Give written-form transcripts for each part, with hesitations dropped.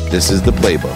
This is The Playbook.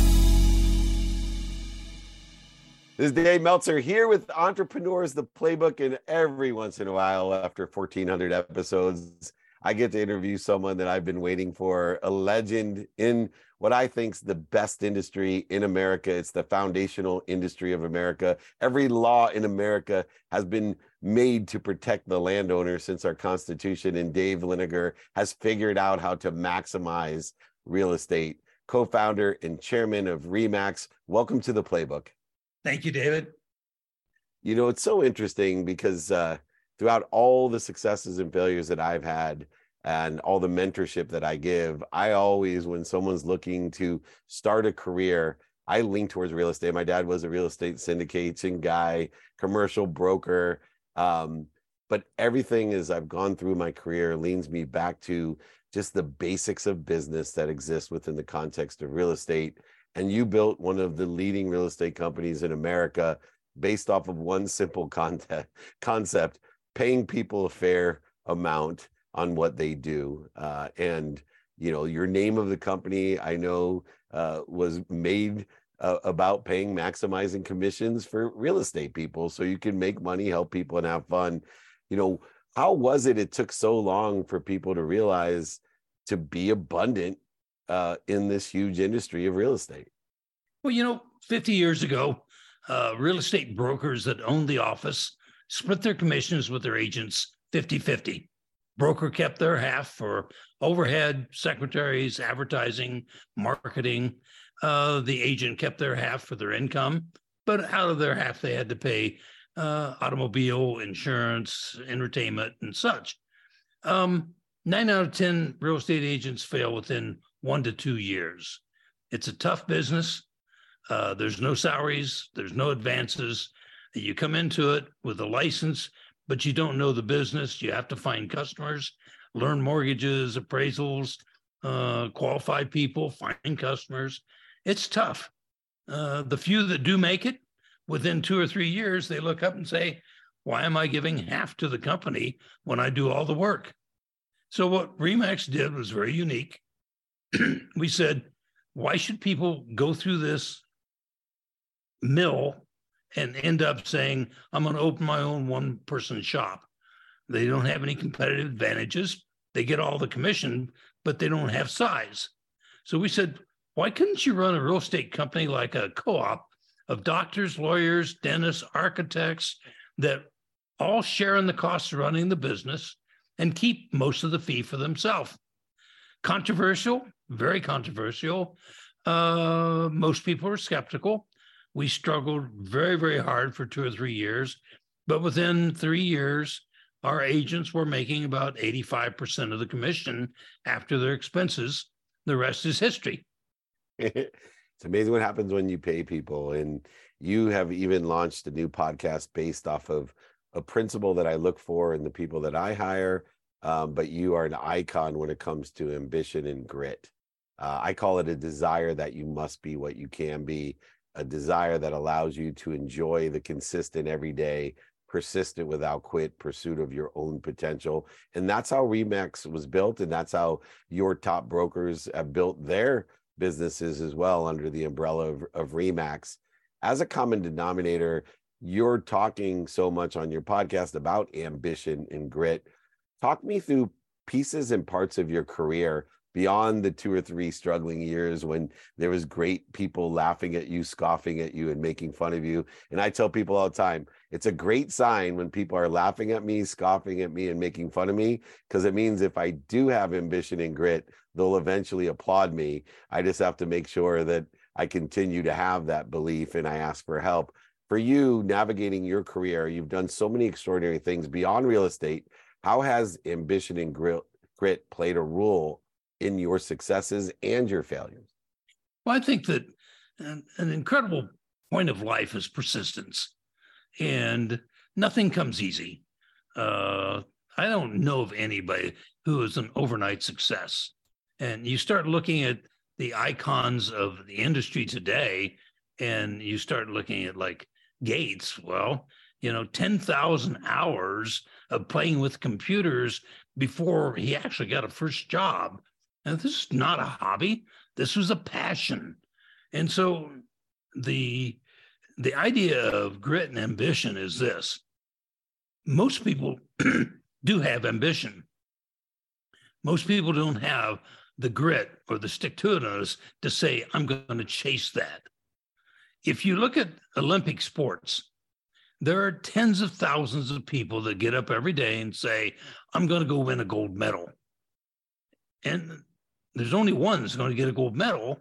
This is Dave Meltzer here with Entrepreneurs, The Playbook, and every once in a while, after 1,400 episodes, I get to interview someone that I've been waiting for, a legend in what I think is the best industry in America. It's the foundational industry of America. Every law in America has been made to protect the landowner since our Constitution, and Dave Liniger has figured out how to maximize real estate. Co-founder and chairman of RE/MAX. Welcome to The Playbook. Thank you, David. You know, it's so interesting because throughout all the successes and failures that I've had and all the mentorship that I give, I always, when someone's looking to start a career, I lean towards real estate. My dad was a real estate syndication guy, commercial broker. But everything as I've gone through my career leans me back to just the basics of business that exist within the context of real estate. And you built one of the leading real estate companies in America based off of one simple concept, paying people a fair amount on what they do. And, you know, your name of the company, I know, was made about maximizing commissions for real estate people so you can make money, help people, and have fun. You know, how was it took so long for people to realize to be abundant in this huge industry of real estate? Well, you know, 50 years ago, real estate brokers that owned the office split their commissions with their agents 50-50. Broker kept their half for overhead, secretaries, advertising, marketing. The agent kept their half for their income, but out of their half, they had to pay automobile, insurance, entertainment, and such. 9 out of 10 real estate agents fail within 1 to 2 years. It's a tough business. There's no salaries. There's no advances. You come into it with a license, but you don't know the business. You have to find customers, learn mortgages, appraisals, qualify people, find customers. It's tough. The few that do make it, within 2 or 3 years, they look up and say, why am I giving half to the company when I do all the work? So what RE/MAX did was very unique. We said, why should people go through this mill and end up saying, I'm going to open my own one-person shop? They don't have any competitive advantages. They get all the commission, but they don't have size. So we said, why couldn't you run a real estate company like a co-op of doctors, lawyers, dentists, architects that all share in the cost of running the business and keep most of the fee for themselves? Controversial, very controversial. Most people are skeptical. We struggled very, very hard for 2 or 3 years, but within 3 years, our agents were making about 85% of the commission after their expenses. The rest is history. It's amazing what happens when you pay people. And you have even launched a new podcast based off of a principle that I look for in the people that I hire. But you are an icon when it comes to ambition and grit. I call it a desire that you must be what you can be, a desire that allows you to enjoy the consistent, everyday, persistent without quit pursuit of your own potential. And that's how RE/MAX was built. And that's how your top brokers have built their businesses as well under the umbrella of RE/MAX. As a common denominator, you're talking so much on your podcast about ambition and grit. Talk me through pieces and parts of your career beyond the 2 or 3 struggling years when there was great people laughing at you, scoffing at you, and making fun of you. And I tell people all the time, it's a great sign when people are laughing at me, scoffing at me, and making fun of me, because it means if I do have ambition and grit, they'll eventually applaud me. I just have to make sure that I continue to have that belief and I ask for help. For you, navigating your career, you've done so many extraordinary things beyond real estate. How has ambition and grit played a role in your successes and your failures? Well, I think that an incredible point of life is persistence, and nothing comes easy. I don't know of anybody who is an overnight success. And you start looking at the icons of the industry today, and you start looking at like Gates. Well, 10,000 hours of playing with computers before he actually got a first job. And this is not a hobby. This was a passion. And so the idea of grit and ambition is this. Most people do have ambition. Most people don't have the grit or the stick-to-itiveness to say, I'm going to chase that. If you look at Olympic sports, there are tens of thousands of people that get up every day and say, I'm going to go win a gold medal. And there's only one that's going to get a gold medal.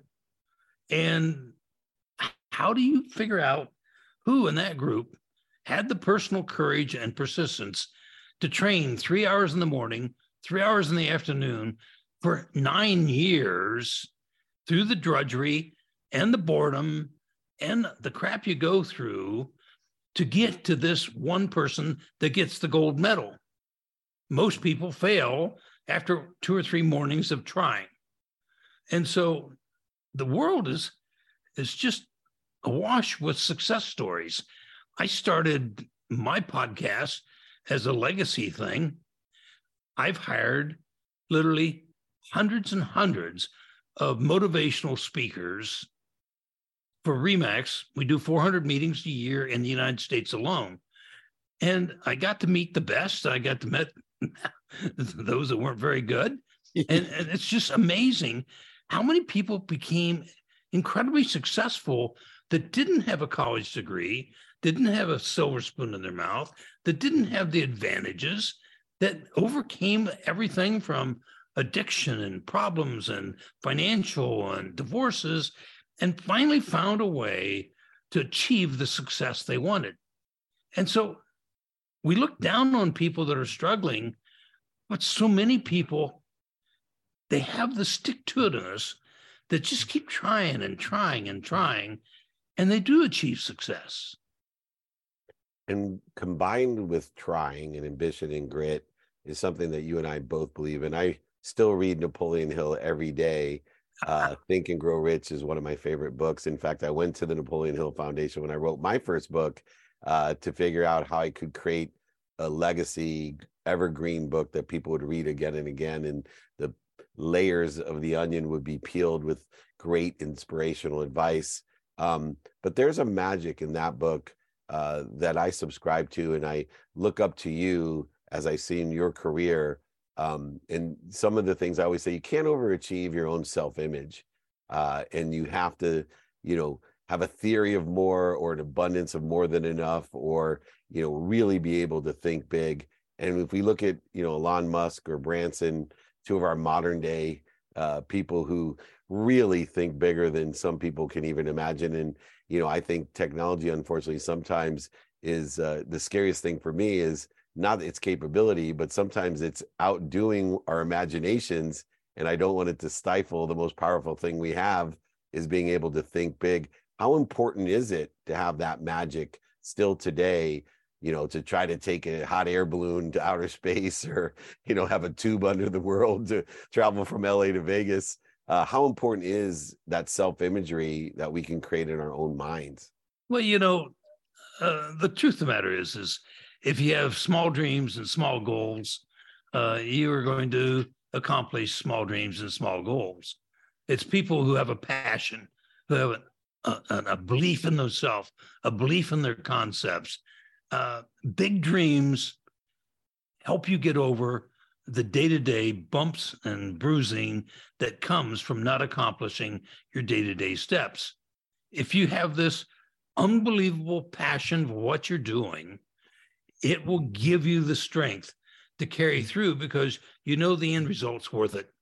And how do you figure out who in that group had the personal courage and persistence to train 3 hours in the morning, 3 hours in the afternoon for 9 years through the drudgery and the boredom and the crap you go through to get to this one person that gets the gold medal? Most people fail after 2 or 3 mornings of trying. And so the world is just awash with success stories. I started my podcast as a legacy thing. I've hired literally hundreds and hundreds of motivational speakers. For RE/MAX, we do 400 meetings a year in the United States alone. And I got to meet the best. I got to meet those that weren't very good. And it's just amazing how many people became incredibly successful that didn't have a college degree, didn't have a silver spoon in their mouth, that didn't have the advantages, that overcame everything from addiction and problems and financial and divorces, and finally found a way to achieve the success they wanted. And so we look down on people that are struggling, but so many people, they have the stick-to-itiveness that just keep trying and trying and trying, and they do achieve success. And combined with trying and ambition and grit is something that you and I both believe in. I still read Napoleon Hill every day. Think and Grow Rich is one of my favorite books. In fact, I went to the Napoleon Hill Foundation when I wrote my first book to figure out how I could create a legacy evergreen book that people would read again and again. And the layers of the onion would be peeled with great inspirational advice. But there's a magic in that book that I subscribe to, and I look up to you as I see in your career. And some of the things I always say, you can't overachieve your own self-image. And you have to, have a theory of more or an abundance of more than enough, or, really be able to think big. And if we look at, Elon Musk or Branson, two of our modern day people who really think bigger than some people can even imagine. And, I think technology, unfortunately, sometimes is the scariest thing for me is not its capability, but sometimes it's outdoing our imaginations. And I don't want it to stifle the most powerful thing we have, is being able to think big. How important is it to have that magic still today, to try to take a hot air balloon to outer space, or, have a tube under the world to travel from LA to Vegas? How important is that self-imagery that we can create in our own minds? Well, the truth of the matter is if you have small dreams and small goals, you are going to accomplish small dreams and small goals. It's people who have a passion, who have a belief in themselves, a belief in their concepts. Big dreams help you get over the day-to-day bumps and bruising that comes from not accomplishing your day-to-day steps. If you have this unbelievable passion for what you're doing, it will give you the strength to carry through, because the end result's worth it.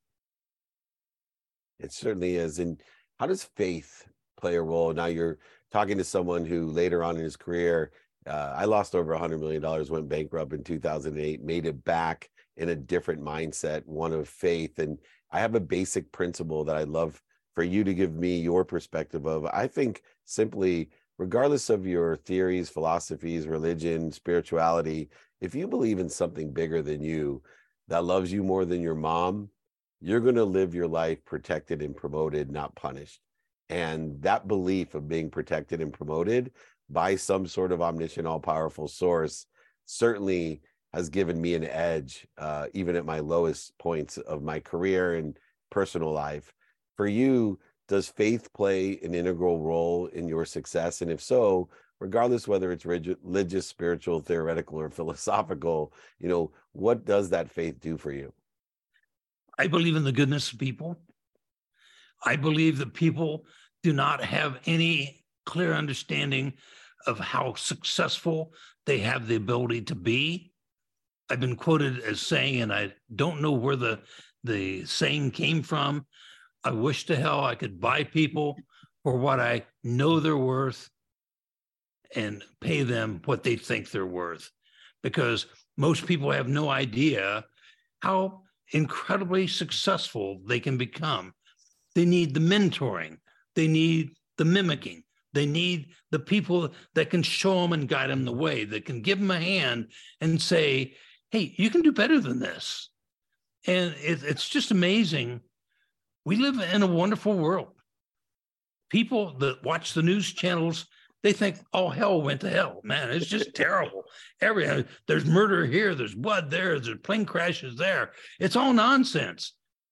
It certainly is. And how does faith play a role? Now you're talking to someone who later on in his career, I lost over $100 million, went bankrupt in 2008, made it back in a different mindset, one of faith. And I have a basic principle that I'd love for you to give me your perspective of. I think simply, regardless of your theories, philosophies, religion, spirituality, if you believe in something bigger than you, that loves you more than your mom, you're going to live your life protected and promoted, not punished. And that belief of being protected and promoted by some sort of omniscient, all-powerful source certainly has given me an edge, even at my lowest points of my career and personal life. For you, does faith play an integral role in your success? And if so, regardless whether it's religious, spiritual, theoretical, or philosophical, what does that faith do for you? I believe in the goodness of people. I believe that people do not have any clear understanding of how successful they have the ability to be. I've been quoted as saying, and I don't know where the saying came from, I wish to hell I could buy people for what I know they're worth and pay them what they think they're worth. Because most people have no idea how incredibly successful they can become. They need the mentoring. They need the mimicking. They need the people that can show them and guide them the way, that can give them a hand and say, hey, you can do better than this. And it's just amazing. We live in a wonderful world. People that watch the news channels, they think, oh, hell went to hell. Man, it's just terrible. There's murder here, there's blood there, there's plane crashes there. It's all nonsense.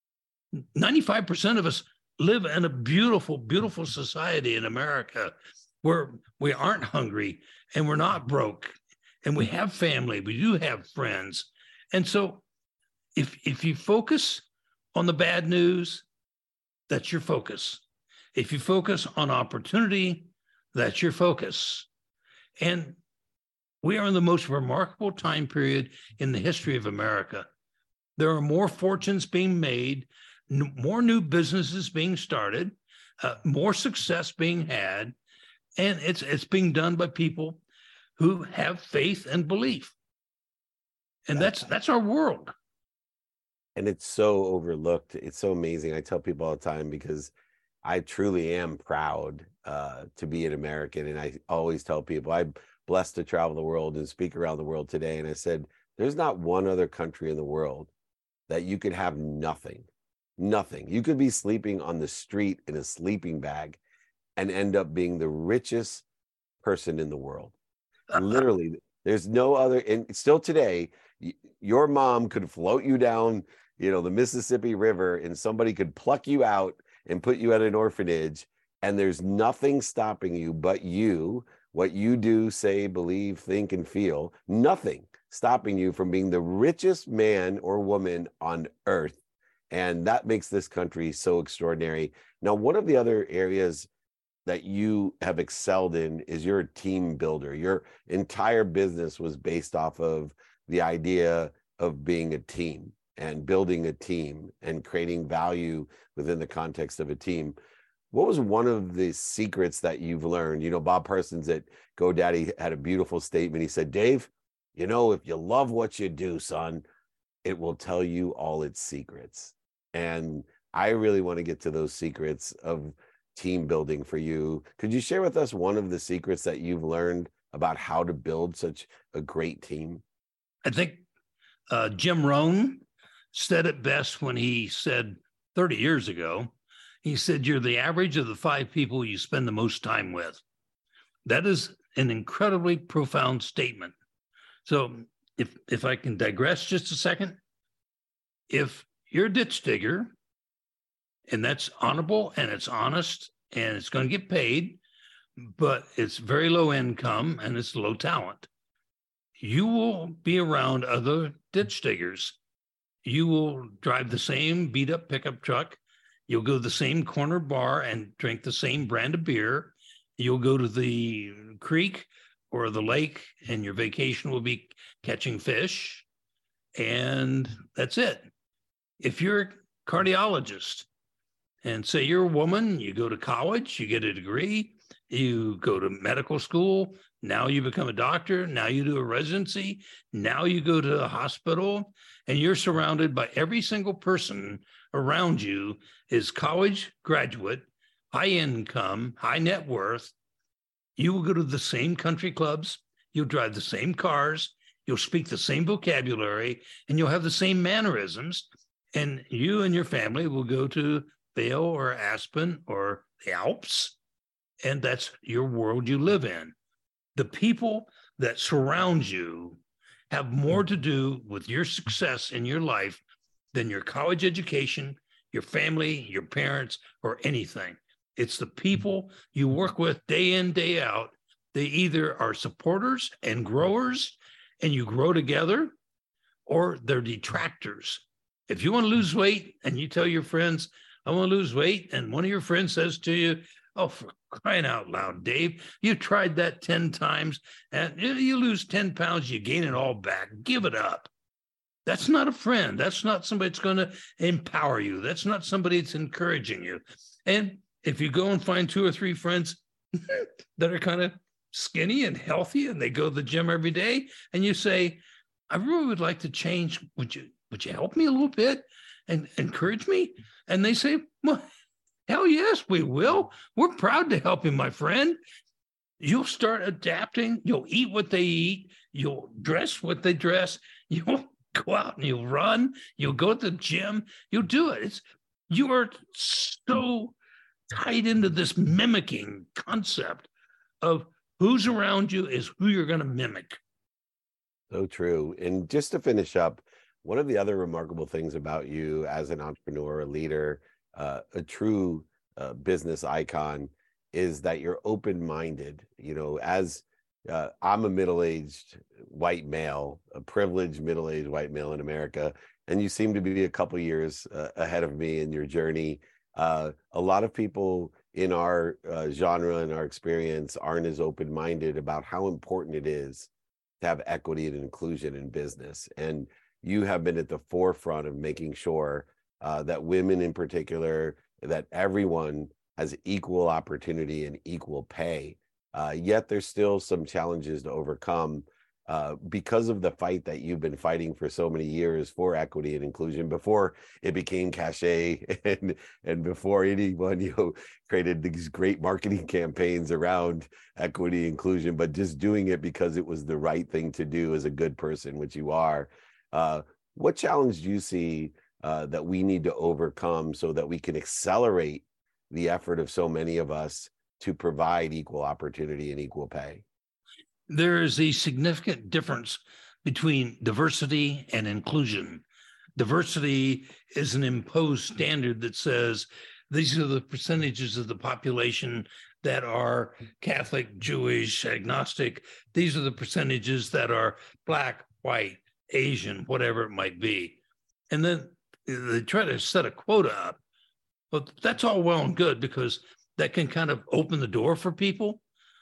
95% of us live in a beautiful, beautiful society in America where we aren't hungry and we're not broke and we have family, we do have friends. And so if you focus on the bad news, that's your focus. If you focus on opportunity, that's your focus. And we are in the most remarkable time period in the history of America. There are more fortunes being made, more new businesses being started, more success being had, and it's being done by people who have faith and belief. And that's our world. And it's so overlooked. It's so amazing. I tell people all the time because I truly am proud to be an American. And I always tell people I'm blessed to travel the world and speak around the world today. And I said, there's not one other country in the world that you could have nothing. You could be sleeping on the street in a sleeping bag and end up being the richest person in the world. Literally, there's no other. And still today, your mom could float you down, the Mississippi River, and somebody could pluck you out and put you at an orphanage. And there's nothing stopping you but you, what you do, say, believe, think, and feel. Nothing stopping you from being the richest man or woman on earth. And that makes this country so extraordinary. Now, one of the other areas that you have excelled in is you're a team builder. Your entire business was based off of the idea of being a team and building a team and creating value within the context of a team. What was one of the secrets that you've learned? Bob Parsons at GoDaddy had a beautiful statement. He said, Dave, if you love what you do, son, it will tell you all its secrets. And I really want to get to those secrets of team building for you. Could you share with us one of the secrets that you've learned about how to build such a great team? I think Jim Rohn said it best when he said 30 years ago, he said, you're the average of the 5 people you spend the most time with. That is an incredibly profound statement. So if I can digress just a second, if you're a ditch digger, and that's honorable and it's honest and it's going to get paid, but it's very low income and it's low talent, you will be around other ditch diggers. You will drive the same beat up pickup truck. You'll go to the same corner bar and drink the same brand of beer. You'll go to the creek or the lake and your vacation will be catching fish. And that's it. If you're a cardiologist and say you're a woman, you go to college, you get a degree, you go to medical school, now you become a doctor, now you do a residency, now you go to a hospital, and you're surrounded by every single person around you is college graduate, high income, high net worth. You will go to the same country clubs, you'll drive the same cars, you'll speak the same vocabulary, and you'll have the same mannerisms. And you and your family will go to Vail or Aspen or the Alps, and that's your world you live in. The people that surround you have more to do with your success in your life than your college education, your family, your parents, or anything. It's the people you work with day in, day out. They either are supporters and growers, and you grow together, or they're detractors. If you want to lose weight and you tell your friends, I want to lose weight, and one of your friends says to you, oh, for crying out loud, Dave, you tried that 10 times and you lose 10 pounds, you gain it all back. Give it up. That's not a friend. That's not somebody that's going to empower you. That's not somebody that's encouraging you. And if you go and find 2 or 3 friends that are kind of skinny and healthy and they go to the gym every day, and you say, I really would like to change. Would you help me a little bit and encourage me? And they say, well, hell yes, we will. We're proud to help you, my friend. You'll start adapting. You'll eat what they eat. You'll dress what they dress. You'll go out and you'll run. You'll go to the gym. You'll do it. You are so tied into this mimicking concept of who's around you is who you're going to mimic. So true. And just to finish up, one of the other remarkable things about you as an entrepreneur, a leader, a true business icon, is that you're open-minded. You know, as I'm a middle-aged white male, a privileged middle-aged white male in America, and you seem to be a couple years ahead of me in your journey. A lot of people in our genre and our experience aren't as open-minded about how important it is to have equity and inclusion in business. And you have been at the forefront of making sure that women in particular, that everyone has equal opportunity and equal pay. Yet there's still some challenges to overcome because of the fight that you've been fighting for so many years for equity and inclusion before it became cachet and before anyone created these great marketing campaigns around equity inclusion, but just doing it because it was the right thing to do as a good person, which you are. What challenge do you see that we need to overcome so that we can accelerate the effort of so many of us to provide equal opportunity and equal pay? There is a significant difference between diversity and inclusion. Diversity is an imposed standard that says these are the percentages of the population that are Catholic, Jewish, agnostic. These are the percentages that are Black, white, Asian, whatever it might be. And then they try to set a quota up. But that's all well and good because that can kind of open the door for people.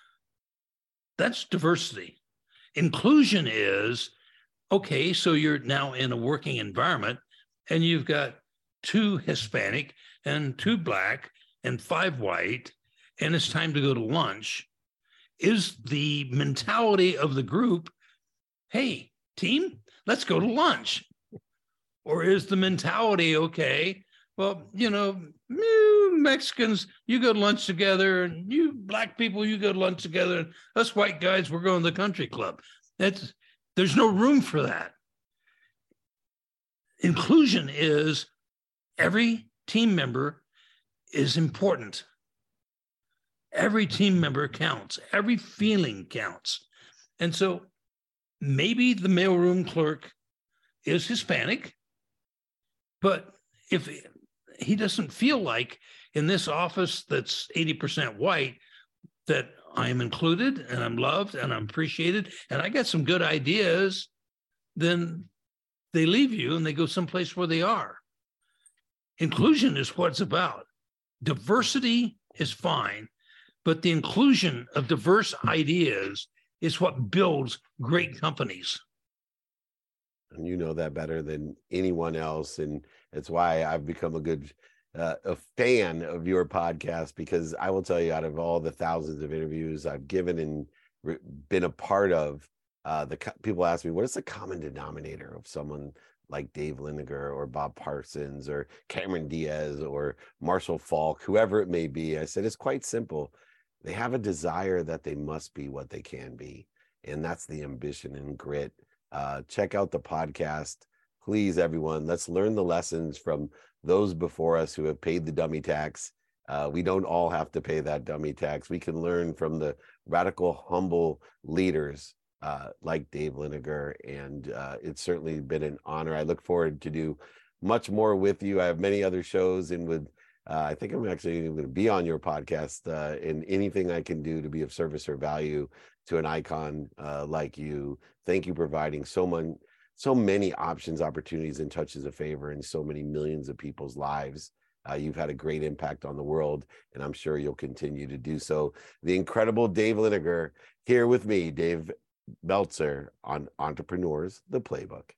That's diversity. Inclusion is, okay, so you're now in a working environment and you've got 2 Hispanic and 2 Black and 5 white, and it's time to go to lunch. Is the mentality of the group, hey, team, let's go to lunch? Or is the mentality, okay, well, you know, you Mexicans, you go to lunch together, and you Black people, you go to lunch together, and us white guys, we're going to the country club. There's no room for that. Inclusion is every team member is important. Every team member counts. Every feeling counts. And so maybe the mailroom clerk is Hispanic, but if he doesn't feel like in this office that's 80% white that I'm included and I'm loved and I'm appreciated and I got some good ideas, then they leave you and they go someplace where they are. Inclusion is what it's about. Diversity is fine, but the inclusion of diverse ideas is what builds great companies. And you know that better than anyone else. And it's why I've become a fan of your podcast, because I will tell you, out of all the thousands of interviews I've given and been a part of, people ask me, what is the common denominator of someone like Dave Liniger or Bob Parsons or Cameron Diaz or Marshall Falk, whoever it may be? I said, it's quite simple. They have a desire that they must be what they can be. And that's the ambition and grit. Check out the podcast. Please, everyone, let's learn the lessons from those before us who have paid the dummy tax. We don't all have to pay that dummy tax. We can learn from the radical, humble leaders like Dave Liniger. And it's certainly been an honor. I look forward to do much more with you. I have many other shows, and would I think I'm actually going to be on your podcast, and anything I can do to be of service or value to an icon like you. Thank you for providing so many options, opportunities, and touches of favor in so many millions of people's lives. You've had a great impact on the world, and I'm sure you'll continue to do so. The incredible Dave Liniger here with me, Dave Meltzer, on Entrepreneurs, the Playbook.